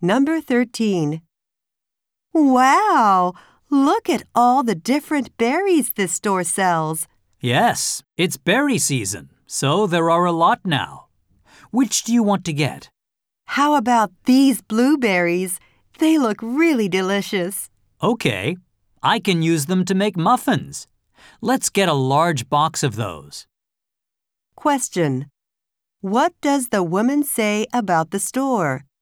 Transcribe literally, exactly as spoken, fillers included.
Number thirteen. Wow! Look at all the different berries this store sells. Yes, it's berry season, so there are a lot now. Which do you want to get? How about these blueberries? They look really delicious. Okay, I can use them to make muffins. Let's get a large box of those. Question. What does the woman say about the store?